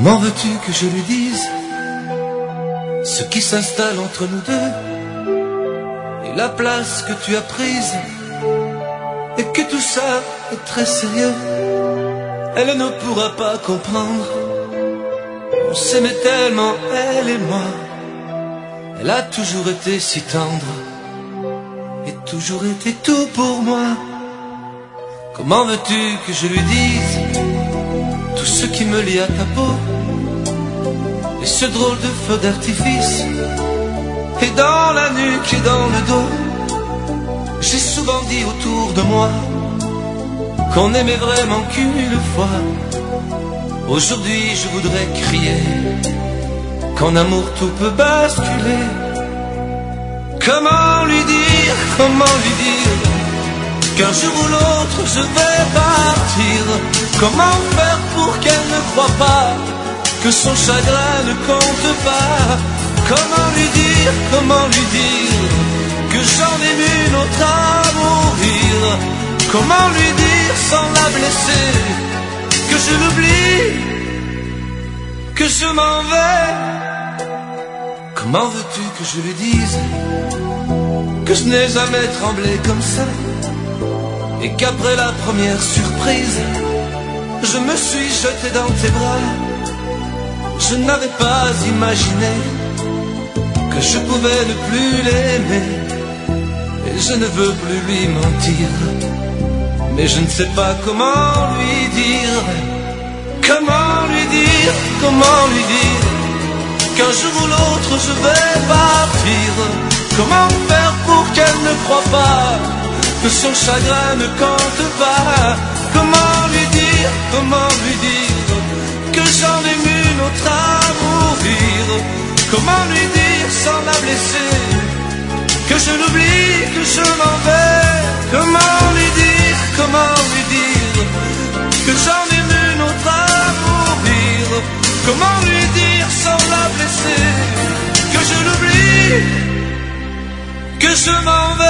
Comment veux-tu que je lui dise ce qui s'installe entre nous deux et la place que tu as prise et que tout ça est très sérieux. Elle ne pourra pas comprendre. On s'aimait tellement, elle et moi. Elle a toujours été si tendre et toujours été tout pour moi. Comment veux-tu que je lui dise tout ce qui me lie à ta peau et ce drôle de feu d'artifice et dans la nuque et dans le dos. J'ai souvent dit autour de moi qu'on n'aimait vraiment qu'une fois. Aujourd'hui je voudrais crier qu'en amour tout peut basculer. Comment lui dire qu'un jour ou l'autre je vais partir? Comment faire pour qu'elle ne croie pas que son chagrin ne compte pas? Comment lui dire que j'en ai une autre à mourir? Comment lui dire sans la blesser que je l'oublie, que je m'en vais? Comment veux-tu que je lui dise que je n'ai jamais tremblé comme ça et qu'après la première surprise je me suis jeté dans tes bras? Je n'avais pas imaginé que je pouvais ne plus l'aimer et je ne veux plus lui mentir. Mais je ne sais pas comment lui dire qu'un jour ou l'autre je vais partir. Comment faire pour qu'elle ne croie pas que son chagrin ne compte pas? Comment lui dire que j'en ai une autre à mourir? Comment lui dire sans la blesser que je l'oublie, que je m'en vais? Comment lui dire que j'en ai une autre à mourir? Comment lui dire sans la blesser que je l'oublie, que je m'en vais?